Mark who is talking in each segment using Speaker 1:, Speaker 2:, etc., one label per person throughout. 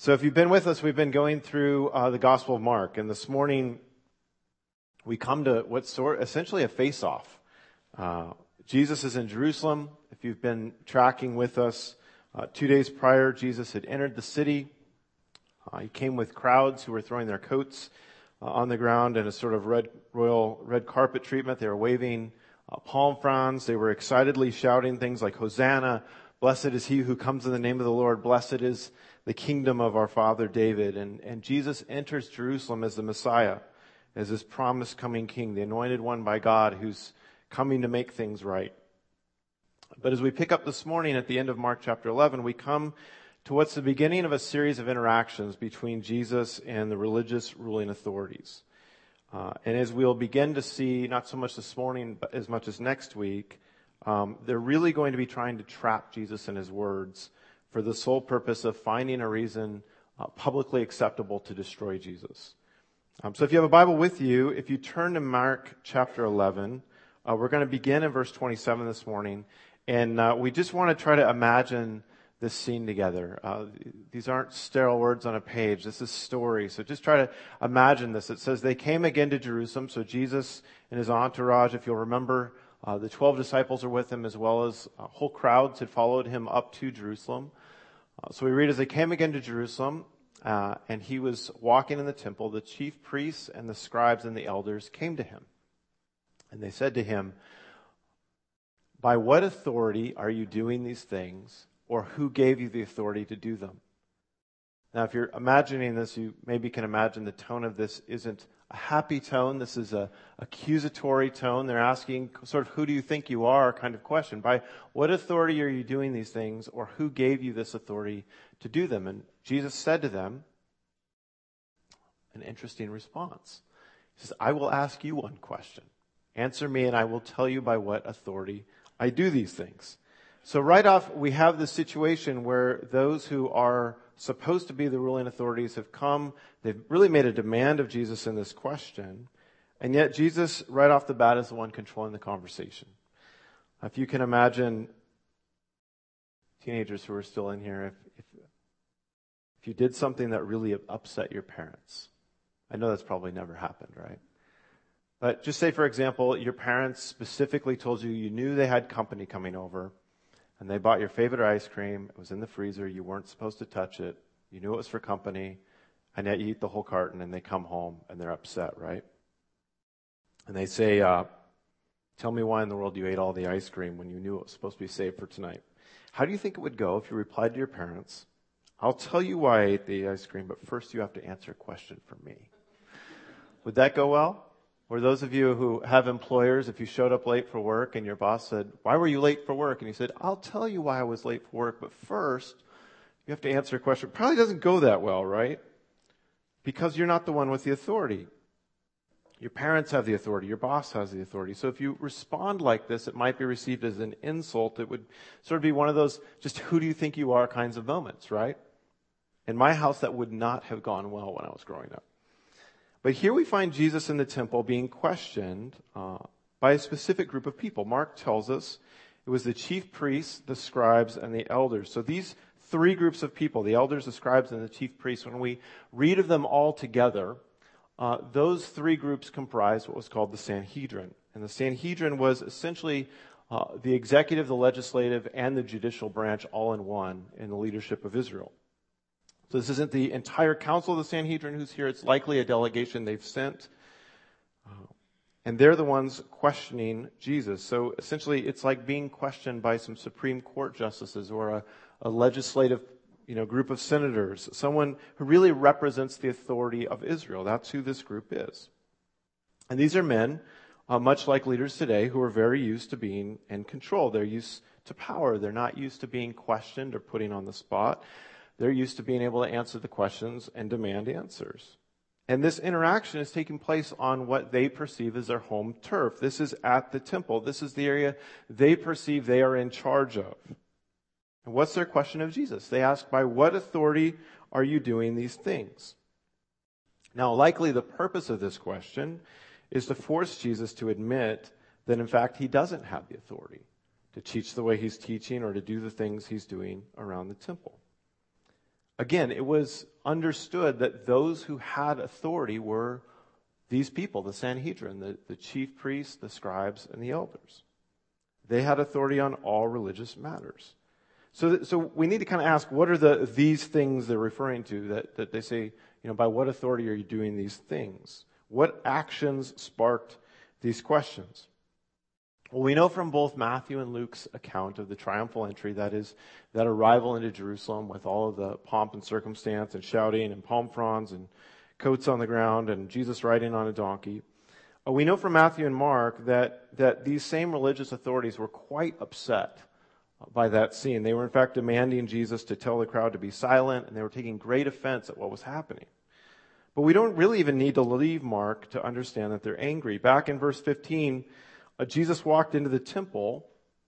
Speaker 1: So if you've been with us, we've been going through the Gospel of Mark, and this morning we come to what's essentially a face-off. Jesus is in Jerusalem. If you've been tracking with us, 2 days prior, Jesus had entered the city. He came with crowds who were throwing their coats on the ground in a sort of royal red carpet treatment. They were waving palm fronds. They were excitedly shouting things like, "Hosanna, blessed is he who comes in the name of the Lord. Blessed is the kingdom of our father David." And Jesus enters Jerusalem as the Messiah, as this promised coming king, the anointed one by God who's coming to make things right. But as we pick up this morning at the end of Mark chapter 11, we come to what's the beginning of a series of interactions between Jesus and the religious ruling authorities. And as we'll begin to see, not so much this morning, but as much as next week, they're really going to be trying to trap Jesus in his words for the sole purpose of finding a reason publicly acceptable to destroy Jesus. So if you have a Bible with you, if you turn to Mark chapter 11, we're going to begin in verse 27 this morning. And we just want to try to imagine this scene together. These aren't sterile words on a page. This is story. So just try to imagine this. It says, they came again to Jerusalem. So Jesus and his entourage, if you'll remember, the 12 disciples are with him, as well as whole crowds had followed him up to Jerusalem. So we read, as they came again to Jerusalem, and he was walking in the temple, the chief priests and the scribes and the elders came to him. And they said to him, "By what authority are you doing these things, or who gave you the authority to do them?" Now, if you're imagining this, you maybe can imagine the tone of this isn't a happy tone. This is a accusatory tone. They're asking sort of, who do you think you are kind of question. By what authority are you doing these things, or who gave you this authority to do them? And Jesus said to them, an interesting response. He says, "I will ask you one question. Answer me, and I will tell you by what authority I do these things." So right off, we have this situation where those who are supposed to be the ruling authorities have come. They've really made a demand of Jesus in this question. And yet Jesus, right off the bat, is the one controlling the conversation. If you can imagine teenagers who are still in here, if you did something that really upset your parents. I know that's probably never happened, right? But just say, for example, your parents specifically told you knew they had company coming over, and they bought your favorite ice cream. It was in the freezer. You weren't supposed to touch it. You knew it was for company, and yet you eat the whole carton, and they come home, and they're upset, right? And they say, "Tell me why in the world you ate all the ice cream when you knew it was supposed to be saved for tonight." How do you think it would go if you replied to your parents, "I'll tell you why I ate the ice cream, but first you have to answer a question for me"? Would that go well? Or those of you who have employers, if you showed up late for work and your boss said, "Why were you late for work?" And you said, "I'll tell you why I was late for work, but first you have to answer a question." Probably doesn't go that well, right? Because you're not the one with the authority. Your parents have the authority. Your boss has the authority. So if you respond like this, it might be received as an insult. It would sort of be one of those just who do you think you are kinds of moments, right? In my house, that would not have gone well when I was growing up. But here we find Jesus in the temple being questioned by a specific group of people. Mark tells us it was the chief priests, the scribes, and the elders. So these three groups of people, the elders, the scribes, and the chief priests, when we read of them all together, those three groups comprised what was called the Sanhedrin. And the Sanhedrin was essentially the executive, the legislative, and the judicial branch all in one in the leadership of Israel. So this isn't the entire council of the Sanhedrin who's here. It's likely a delegation they've sent. And they're the ones questioning Jesus. So essentially, it's like being questioned by some Supreme Court justices or a legislative group of senators, someone who really represents the authority of Israel. That's who this group is. And these are men, much like leaders today, who are very used to being in control. They're used to power. They're not used to being questioned or putting on the spot. They're used to being able to answer the questions and demand answers. And this interaction is taking place on what they perceive as their home turf. This is at the temple. This is the area they perceive they are in charge of. And what's their question of Jesus? They ask, "By what authority are you doing these things?" Now, likely the purpose of this question is to force Jesus to admit that, in fact, he doesn't have the authority to teach the way he's teaching or to do the things he's doing around the temple. Again, it was understood that those who had authority were these people, the Sanhedrin, the chief priests, the scribes, and the elders. They had authority on all religious matters. So we need to kind of ask, what are these things they're referring to that they say, by what authority are you doing these things? What actions sparked these questions? Well, we know from both Matthew and Luke's account of the triumphal entry, that is, that arrival into Jerusalem with all of the pomp and circumstance and shouting and palm fronds and coats on the ground and Jesus riding on a donkey. We know from Matthew and Mark that these same religious authorities were quite upset by that scene. They were in fact demanding Jesus to tell the crowd to be silent, and they were taking great offense at what was happening. But we don't really even need to leave Mark to understand that they're angry. Back in verse 15, Jesus walked into the temple.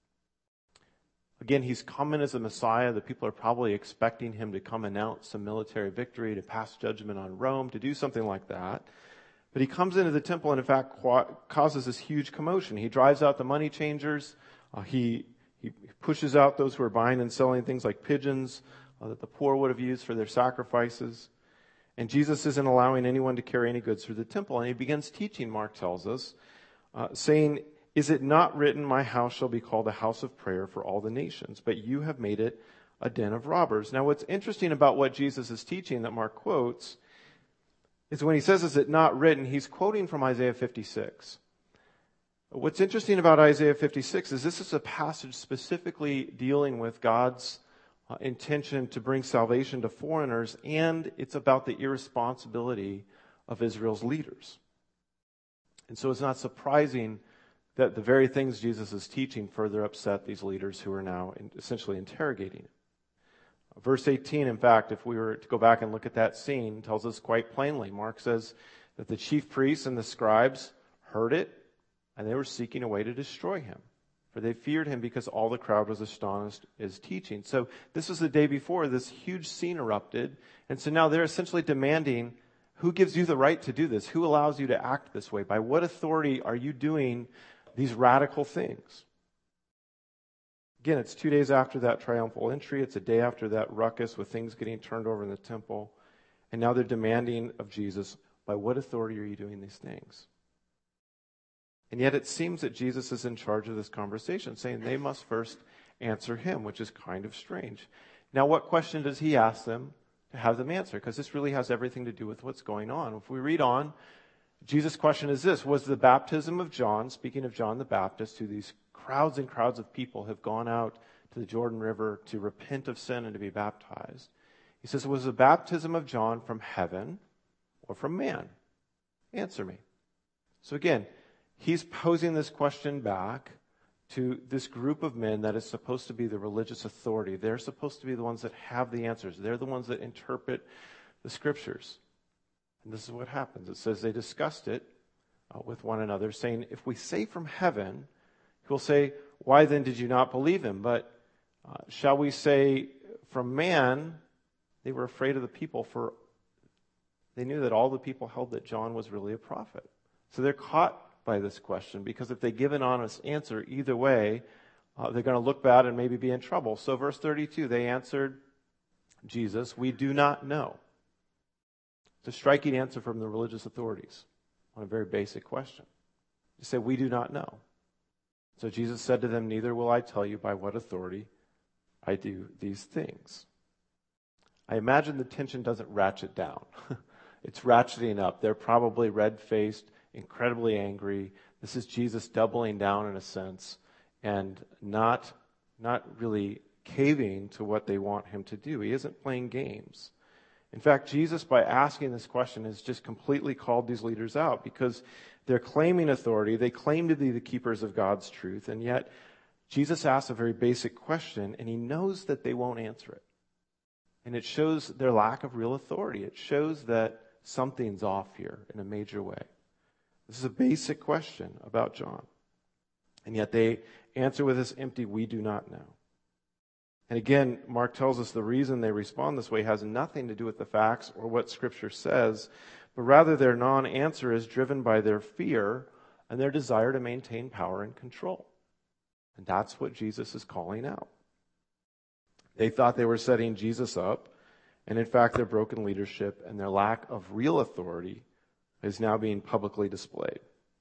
Speaker 1: Again, he's coming as a Messiah. The people are probably expecting him to come announce some military victory, to pass judgment on Rome, to do something like that. But he comes into the temple and in fact causes this huge commotion. He drives out the money changers. He pushes out those who are buying and selling things like pigeons that the poor would have used for their sacrifices. And Jesus isn't allowing anyone to carry any goods through the temple. And he begins teaching, Mark tells us, saying, "Is it not written, my house shall be called a house of prayer for all the nations, but you have made it a den of robbers." Now what's interesting about what Jesus is teaching that Mark quotes is when he says, "Is it not written?" he's quoting from Isaiah 56. What's interesting about Isaiah 56 is this is a passage specifically dealing with God's intention to bring salvation to foreigners, and it's about the irresponsibility of Israel's leaders. And so it's not surprising that the very things Jesus is teaching further upset these leaders who are now essentially interrogating him. Verse 18, in fact, if we were to go back and look at that scene, tells us quite plainly. Mark says that the chief priests and the scribes heard it, and they were seeking a way to destroy him. For they feared him because all the crowd was astonished at his teaching. So this was the day before this huge scene erupted. And so now they're essentially demanding, who gives you the right to do this? Who allows you to act this way? By what authority are you doing these radical things? Again, it's 2 days after that triumphal entry. It's a day after that ruckus with things getting turned over in the temple. And now they're demanding of Jesus, by what authority are you doing these things? And yet it seems that Jesus is in charge of this conversation, saying they must first answer him, which is kind of strange. Now, what question does he ask them to have them answer? Because this really has everything to do with what's going on. If we read on, Jesus' question is this: was the baptism of John, speaking of John the Baptist, who these crowds and crowds of people have gone out to the Jordan River to repent of sin and to be baptized. He says, was the baptism of John from heaven or from man? Answer me. So again, he's posing this question back to this group of men that is supposed to be the religious authority. They're supposed to be the ones that have the answers. They're the ones that interpret the scriptures. And this is what happens. It says they discussed it with one another, saying, if we say from heaven, he'll say, why then did you not believe him? But shall we say from man? They were afraid of the people, for they knew that all the people held that John was really a prophet. So they're caught by this question, because if they give an honest answer either way, they're going to look bad and maybe be in trouble. So verse 32, they answered Jesus, we do not know. It's a striking answer from the religious authorities on a very basic question. They say, we do not know. So Jesus said to them, neither will I tell you by what authority I do these things. I imagine the tension doesn't ratchet down. It's ratcheting up. They're probably red-faced, incredibly angry. This is Jesus doubling down in a sense and not really caving to what they want him to do. He isn't playing games. In fact, Jesus, by asking this question, has just completely called these leaders out, because they're claiming authority. They claim to be the keepers of God's truth, and yet Jesus asks a very basic question, and he knows that they won't answer it. And it shows their lack of real authority. It shows that something's off here in a major way. This is a basic question about John. And yet they answer with this empty, we do not know. And again, Mark tells us the reason they respond this way has nothing to do with the facts or what Scripture says, but rather their non-answer is driven by their fear and their desire to maintain power and control. And that's what Jesus is calling out. They thought they were setting Jesus up, And in fact, their broken leadership and their lack of real authority is now being publicly displayed.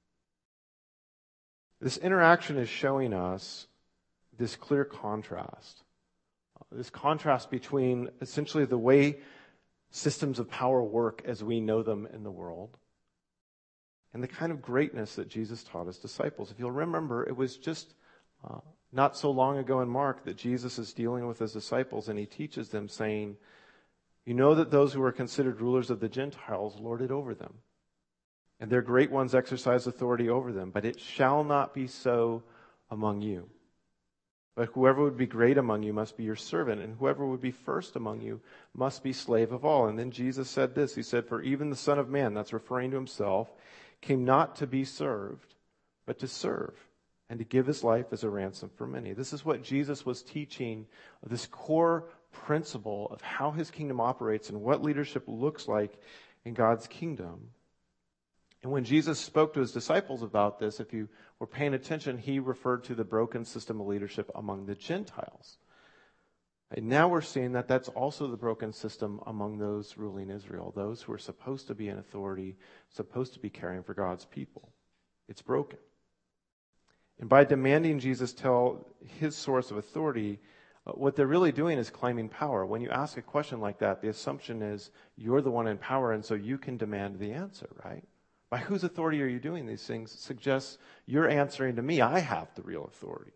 Speaker 1: This interaction is showing us this clear contrast. This contrast between essentially the way systems of power work as we know them in the world and the kind of greatness that Jesus taught his disciples. If you'll remember, it was just not so long ago in Mark that Jesus is dealing with his disciples, and he teaches them saying, you know that those who are considered rulers of the Gentiles lord it over them, and their great ones exercise authority over them, but it shall not be so among you. But whoever would be great among you must be your servant, and whoever would be first among you must be slave of all. And then Jesus said this, he said, for even the Son of Man, that's referring to himself, came not to be served, but to serve, and to give his life as a ransom for many. This is what Jesus was teaching, this core principle of how his kingdom operates and what leadership looks like in God's kingdom. And when Jesus spoke to his disciples about this, if you were paying attention, he referred to the broken system of leadership among the Gentiles. And now we're seeing that that's also the broken system among those ruling Israel, those who are supposed to be in authority, supposed to be caring for God's people. It's broken. And by demanding Jesus tell his source of authority, what they're really doing is claiming power. When you ask a question like that, the assumption is you're the one in power, and so you can demand the answer, right? By whose authority are you doing these things? It suggests you're answering to me. I have the real authority.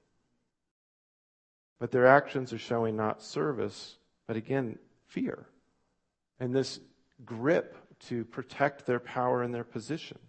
Speaker 1: But their actions are showing not service, but again, fear. And this grip to protect their power and their position,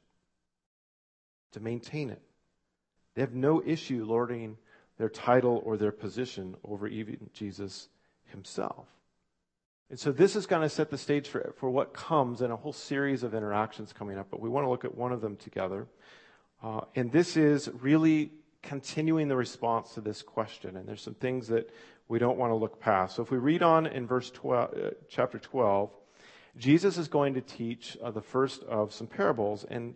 Speaker 1: to maintain it. They have no issue lording their title or their position over even Jesus himself. And so this is going to set the stage for what comes in a whole series of interactions coming up, but we want to look at one of them together. And this is really continuing the response to this question. And there's some things that we don't want to look past. So if we read on in chapter 12, Jesus is going to teach the first of some parables, and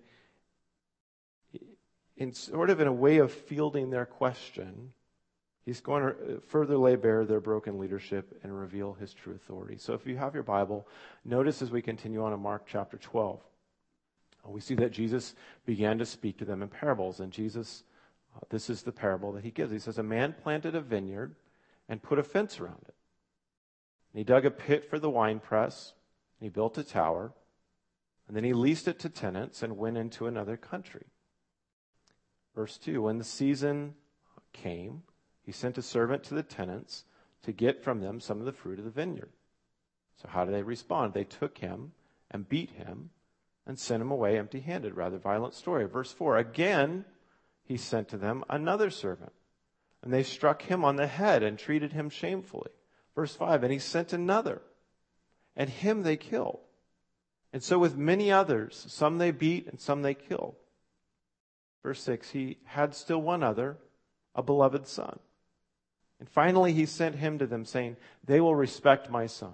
Speaker 1: in sort of in a way of fielding their question, he's going to further lay bare their broken leadership and reveal his true authority. So if you have your Bible, notice as we continue on in Mark chapter 12, we see that Jesus began to speak to them in parables. And Jesus, this is the parable that he gives. He says, a man planted a vineyard and put a fence around it. And he dug a pit for the winepress, and he built a tower, and then he leased it to tenants and went into another country. Verse 2, when the season came, he sent a servant to the tenants to get from them some of the fruit of the vineyard. So how did they respond? They took him and beat him and sent him away empty-handed. Rather violent story. Verse 4, again he sent to them another servant, and they struck him on the head and treated him shamefully. Verse 5, and he sent another, and him they killed. And so with many others, some they beat and some they killed. Verse 6, he had still one other, a beloved son. And finally he sent him to them, saying, they will respect my son.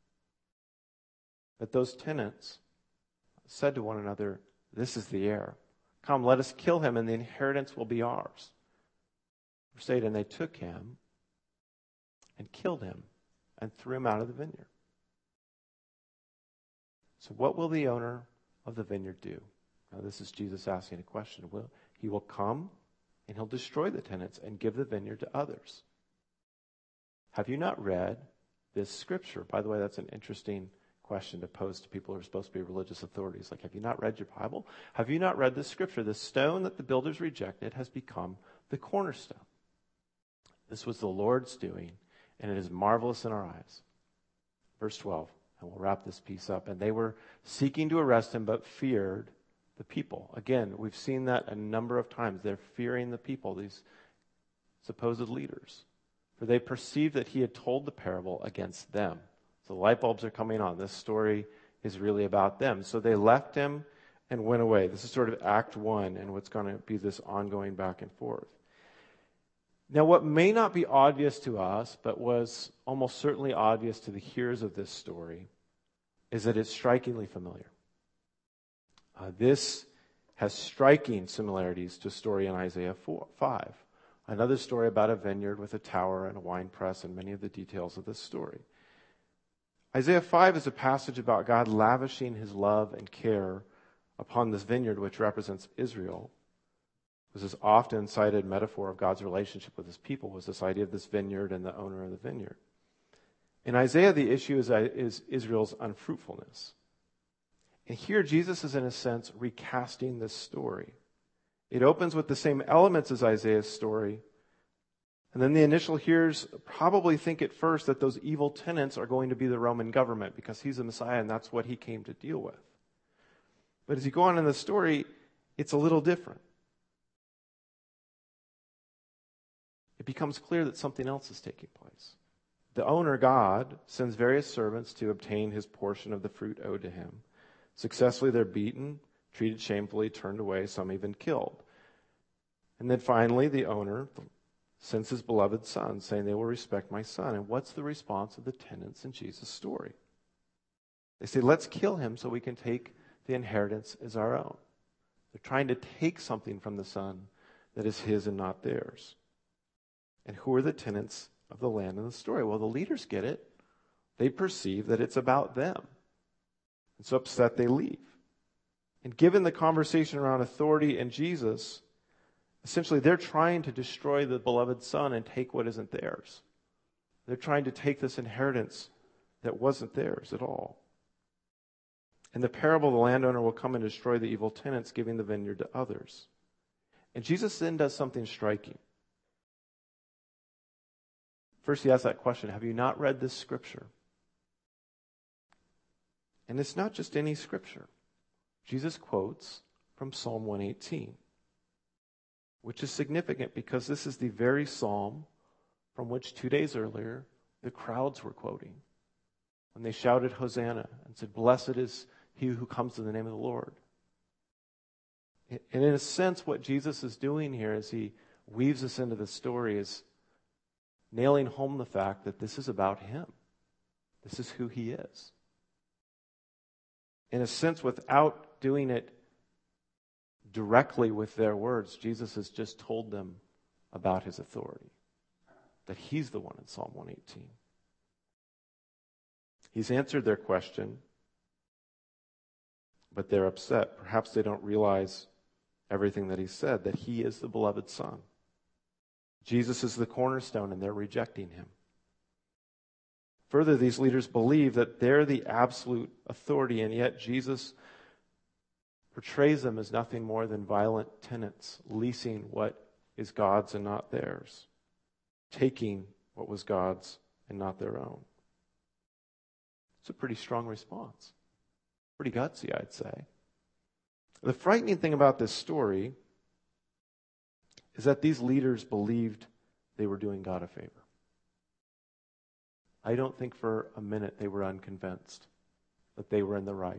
Speaker 1: But those tenants said to one another, this is the heir. Come, let us kill him, and the inheritance will be ours. Verse 8, and they took him and killed him and threw him out of the vineyard. So what will the owner of the vineyard do? Now this is Jesus asking a question. He will come and he'll destroy the tenants and give the vineyard to others. Have you not read this scripture? By the way, that's an interesting question to pose to people who are supposed to be religious authorities. Like, have you not read your Bible? Have you not read this scripture? The stone that the builders rejected has become the cornerstone. This was the Lord's doing, and it is marvelous in our eyes. Verse 12, and we'll wrap this piece up. And they were seeking to arrest him, but feared the people. Again, we've seen that a number of times. They're fearing the people, these supposed leaders. For they perceived that he had told the parable against them. So the light bulbs are coming on. This story is really about them. So they left him and went away. This is sort of Act 1 and what's going to be this ongoing back and forth. Now, what may not be obvious to us, but was almost certainly obvious to the hearers of this story, is that it's strikingly familiar. This has striking similarities to a story in Isaiah 5. Another story about a vineyard with a tower and a wine press and many of the details of this story. Isaiah 5 is a passage about God lavishing his love and care upon this vineyard, which represents Israel. This is often cited metaphor of God's relationship with his people, was this idea of this vineyard and the owner of the vineyard. In Isaiah, the issue is Israel's unfruitfulness. And here, Jesus is, in a sense, recasting this story. It opens with the same elements as Isaiah's story. And then the initial hearers probably think at first that those evil tenants are going to be the Roman government because he's the Messiah and that's what he came to deal with. But as you go on in the story, it's a little different. It becomes clear that something else is taking place. The owner, God, sends various servants to obtain his portion of the fruit owed to him. Successfully, they're beaten, treated shamefully, turned away, some even killed. And then finally, the owner sends his beloved son, saying they will respect my son. And what's the response of the tenants in Jesus' story? They say, let's kill him so we can take the inheritance as our own. They're trying to take something from the son that is his and not theirs. And who are the tenants of the land in the story? Well, the leaders get it. They perceive that it's about them. And so upset they leave. And given the conversation around authority and Jesus, essentially they're trying to destroy the beloved son and take what isn't theirs. They're trying to take this inheritance that wasn't theirs at all. In the parable, the landowner will come and destroy the evil tenants, giving the vineyard to others. And Jesus then does something striking. First, he asks that question, have you not read this scripture? And it's not just any scripture. Jesus quotes from Psalm 118, which is significant because this is the very psalm from which 2 days earlier the crowds were quoting when they shouted Hosanna and said, blessed is he who comes in the name of the Lord. And in a sense, what Jesus is doing here as he weaves us into the story is nailing home the fact that this is about him. This is who he is. In a sense, without doing it directly with their words, Jesus has just told them about his authority, that he's the one in Psalm 118. He's answered their question, but they're upset. Perhaps they don't realize everything that he said, that he is the beloved son. Jesus is the cornerstone, and they're rejecting him. Further, these leaders believe that they're the absolute authority, and yet Jesus portrays them as nothing more than violent tenants, leasing what is God's and not theirs, taking what was God's and not their own. It's a pretty strong response. Pretty gutsy, I'd say. The frightening thing about this story is that these leaders believed they were doing God a favor. I don't think for a minute they were unconvinced that they were in the right.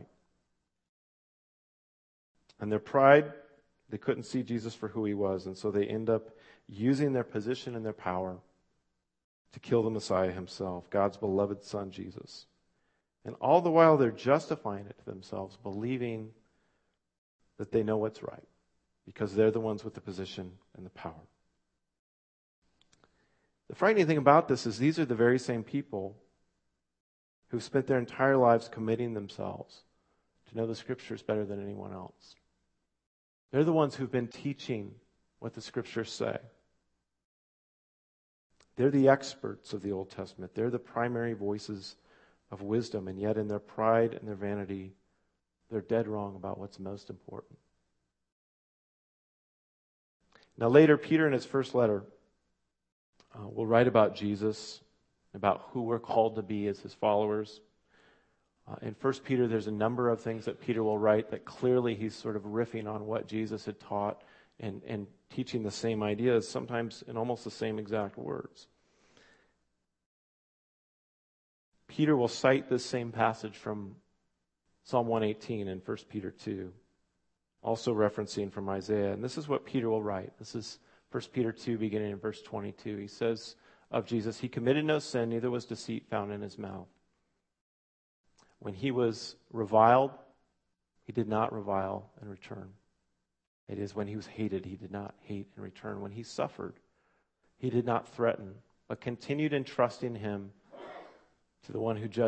Speaker 1: And their pride, they couldn't see Jesus for who he was, and so they end up using their position and their power to kill the Messiah himself, God's beloved son, Jesus. And all the while they're justifying it to themselves, believing that they know what's right, because they're the ones with the position and the power. The frightening thing about this is these are the very same people who've spent their entire lives committing themselves to know the Scriptures better than anyone else. They're the ones who've been teaching what the Scriptures say. They're the experts of the Old Testament. They're the primary voices of wisdom, and yet in their pride and their vanity, they're dead wrong about what's most important. Now later, Peter in his first letter will write about Jesus, about who we're called to be as his followers. In 1 Peter, there's a number of things that Peter will write that clearly he's sort of riffing on what Jesus had taught and teaching the same ideas, sometimes in almost the same exact words. Peter will cite this same passage from Psalm 118 and 1 Peter 2, also referencing from Isaiah. And this is what Peter will write. This is 1 Peter 2, beginning in verse 22. He says of Jesus, he committed no sin, neither was deceit found in his mouth. When he was reviled, he did not revile in return. It is when he was hated, he did not hate in return. When he suffered, he did not threaten, but continued entrusting him to the one who judges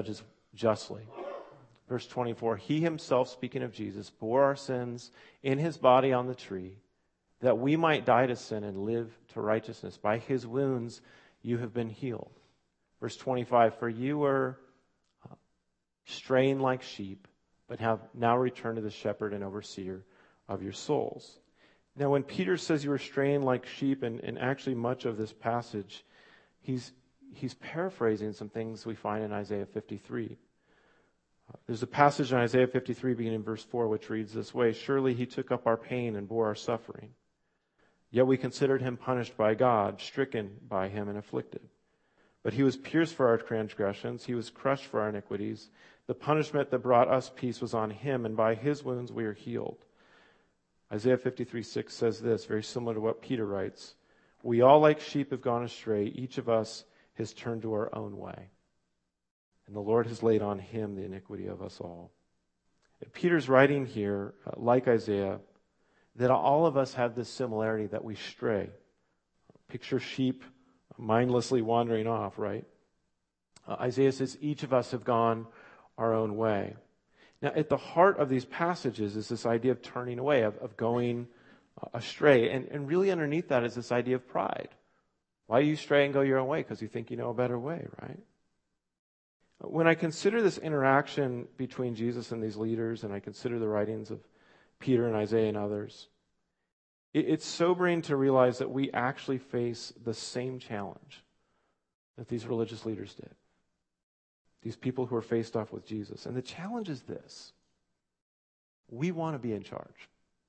Speaker 1: justly. Verse 24, he himself, speaking of Jesus, bore our sins in his body on the tree, that we might die to sin and live to righteousness. By his wounds you have been healed. Verse 25, for you were straying like sheep, but have now returned to the shepherd and overseer of your souls. Now, when Peter says you were straying like sheep, and actually much of this passage, he's paraphrasing some things we find in Isaiah 53. There's a passage in Isaiah 53 beginning in verse 4 which reads this way, surely he took up our pain and bore our suffering. Yet we considered him punished by God, stricken by him and afflicted. But he was pierced for our transgressions, he was crushed for our iniquities. The punishment that brought us peace was on him, and by his wounds we are healed. Isaiah 53:6 says this, very similar to what Peter writes. We all like sheep have gone astray, each of us has turned to our own way. And the Lord has laid on him the iniquity of us all. Peter's writing here, like Isaiah, that all of us have this similarity that we stray. Picture sheep mindlessly wandering off, right? Isaiah says each of us have gone our own way. Now, at the heart of these passages is this idea of turning away, of going astray. And really underneath that is this idea of pride. Why do you stray and go your own way? Because you think you know a better way, right? When I consider this interaction between Jesus and these leaders, and I consider the writings of Peter and Isaiah and others, it's sobering to realize that we actually face the same challenge that these religious leaders did. These people who are faced off with Jesus. And the challenge is this. We want to be in charge.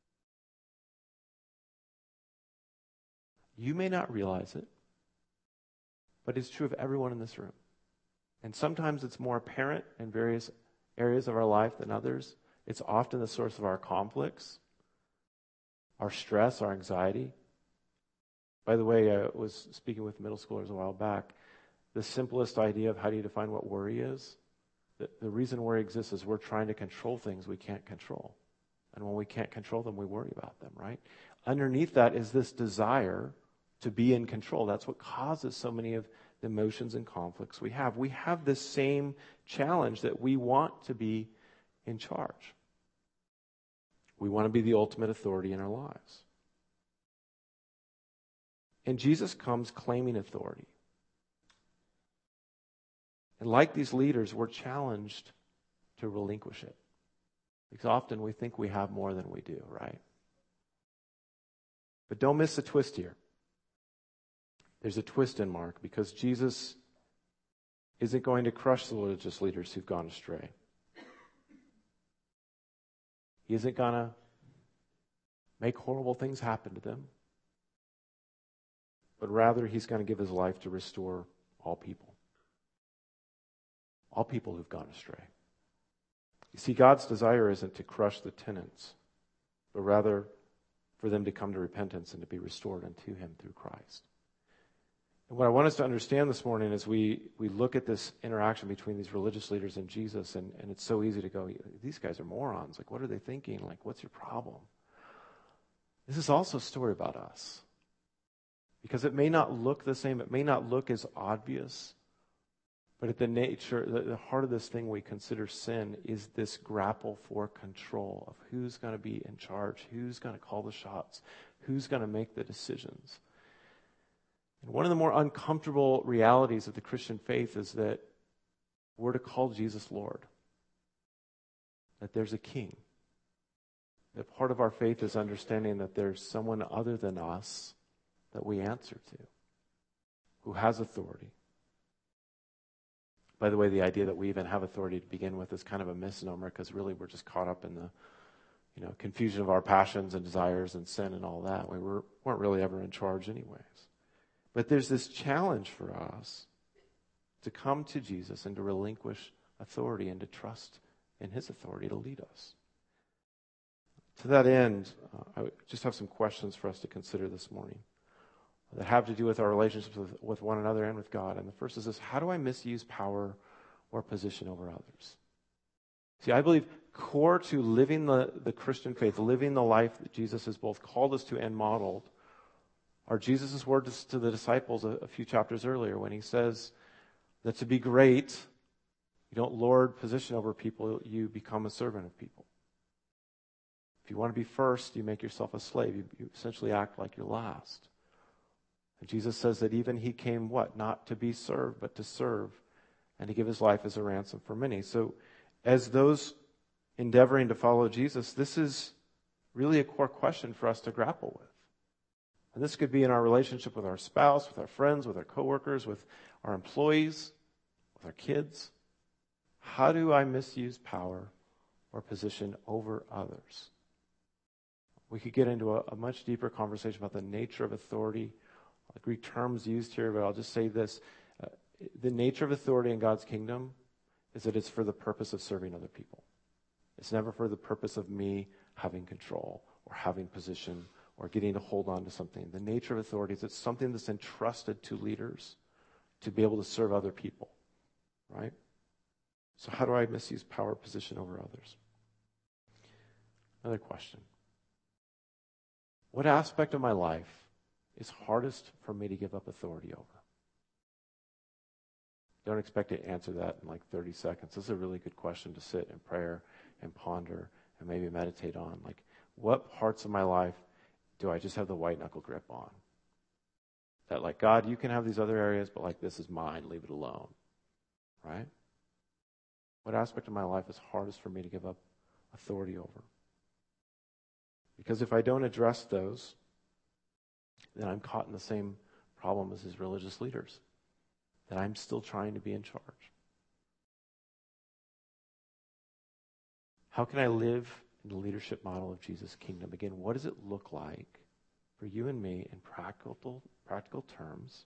Speaker 1: You may not realize it, but it's true of everyone in this room. And sometimes it's more apparent in various areas of our life than others. It's often the source of our conflicts, our stress, our anxiety. By the way, I was speaking with middle schoolers a while back. The simplest idea of how do you define what worry is, the reason worry exists is we're trying to control things we can't control. And when we can't control them, we worry about them, right? Underneath that is this desire to be in control. That's what causes so many of the emotions and conflicts we have. We have this same challenge that we want to be in charge. We want to be the ultimate authority in our lives. And Jesus comes claiming authority. And like these leaders, we're challenged to relinquish it. Because often we think we have more than we do, right? But don't miss the twist here. There's a twist in Mark, because Jesus isn't going to crush the religious leaders who've gone astray. He isn't going to make horrible things happen to them. But rather, he's going to give his life to restore all people. All people who've gone astray. You see, God's desire isn't to crush the tenants, but rather for them to come to repentance and to be restored unto him through Christ. And what I want us to understand this morning is we look at this interaction between these religious leaders and Jesus, and it's so easy to go, these guys are morons. Like, what are they thinking? Like, what's your problem? This is also a story about us. Because it may not look the same, it may not look as obvious, but at the heart of this thing we consider sin is this grapple for control of who's going to be in charge, who's going to call the shots, who's going to make the decisions. And one of the more uncomfortable realities of the Christian faith is that we're to call Jesus Lord. That there's a king. That part of our faith is understanding that there's someone other than us that we answer to, who has authority. By the way, the idea that we even have authority to begin with is kind of a misnomer, because really we're just caught up in the confusion of our passions and desires and sin and all that. We weren't really ever in charge anyways. But there's this challenge for us to come to Jesus and to relinquish authority and to trust in his authority to lead us. To that end, I just have some questions for us to consider this morning that have to do with our relationships with one another and with God. And the first is this: how do I misuse power or position over others? See, I believe core to living the Christian faith, living the life that Jesus has both called us to and modeled, are Jesus' words to the disciples a few chapters earlier when he says that to be great You don't lord position over people, you become a servant of people. If you want to be first, you make yourself a slave. You essentially act like you're last. And Jesus says that even he came, what? Not to be served, but to serve, and to give his life as a ransom for many. So as those endeavoring to follow Jesus, this is really a core question for us to grapple with. And this could be in our relationship with our spouse, with our friends, with our coworkers, with our employees, with our kids. How do I misuse power or position over others? We could get into a much deeper conversation about the nature of authority, the Greek terms used here, but I'll just say this. The nature of authority in God's kingdom is that it's for the purpose of serving other people. It's never for the purpose of me having control or having position or getting to hold on to something. The nature of authority is it's something that's entrusted to leaders to be able to serve other people, right? So how do I misuse power position over others? Another question. What aspect of my life is hardest for me to give up authority over? Don't expect to answer that in like 30 seconds. This is a really good question to sit in prayer and ponder and maybe meditate on. Like, what parts of my life do I just have the white knuckle grip on? That like, God, you can have these other areas, but like, this is mine, leave it alone. Right? What aspect of my life is hardest for me to give up authority over? Because if I don't address those, then I'm caught in the same problem as his religious leaders. That I'm still trying to be in charge. How can I live in the leadership model of Jesus' kingdom? Again, what does it look like for you and me in practical terms?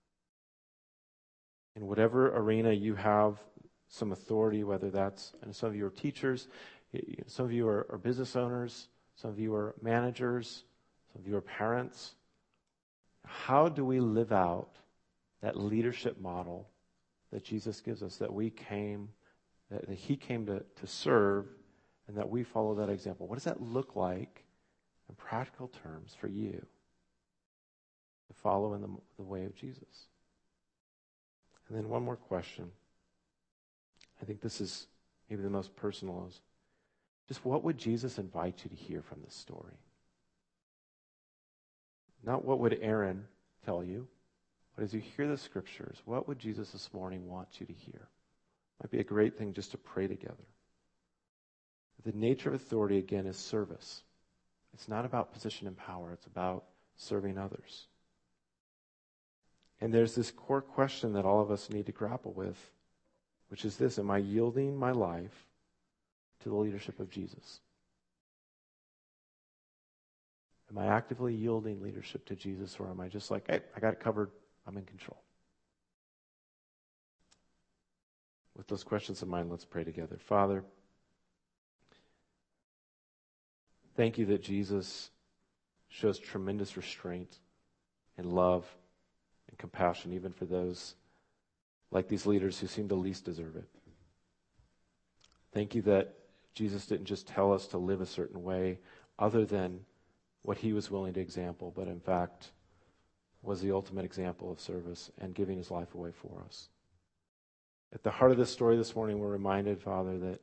Speaker 1: In whatever arena you have some authority, whether that's, and some of you are teachers, some of you are business owners, some of you are managers, some of you are parents. How do we live out that leadership model that Jesus gives us, that he came to serve, and that we follow that example? What does that look like in practical terms for you to follow in the way of Jesus? And then one more question. I think this is maybe the most personal. Is just what would Jesus invite you to hear from this story? Not what would Aaron tell you, but as you hear the scriptures, what would Jesus this morning want you to hear? Might be a great thing just to pray together. The nature of authority, again, is service. It's not about position and power. It's about serving others. And there's this core question that all of us need to grapple with, which is this: am I yielding my life to the leadership of Jesus? Am I actively yielding leadership to Jesus, or am I just like, hey, I got it covered, I'm in control? With those questions in mind, let's pray together. Father, thank you that Jesus shows tremendous restraint and love and compassion, even for those like these leaders who seem to least deserve it. Thank you that Jesus didn't just tell us to live a certain way other than what he was willing to example, but in fact was the ultimate example of service and giving his life away for us. At the heart of this story this morning, we're reminded, Father, that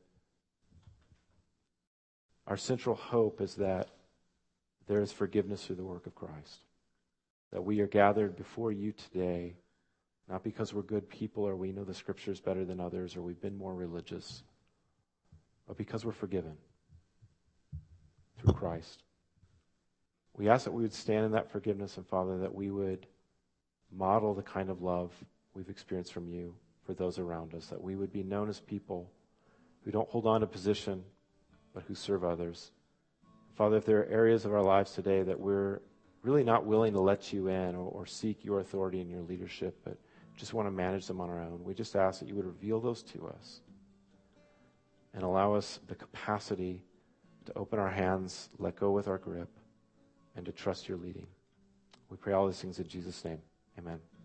Speaker 1: our central hope is that there is forgiveness through the work of Christ. That we are gathered before you today, not because we're good people or we know the scriptures better than others or we've been more religious, but because we're forgiven through Christ. We ask that we would stand in that forgiveness, and Father, that we would model the kind of love we've experienced from you for those around us, that we would be known as people who don't hold on to position, but who serve others. Father, if there are areas of our lives today that we're really not willing to let you in or seek your authority and your leadership, but just want to manage them on our own, we just ask that you would reveal those to us and allow us the capacity to open our hands, let go with our grip, and to trust your leading. We pray all these things in Jesus' name. Amen.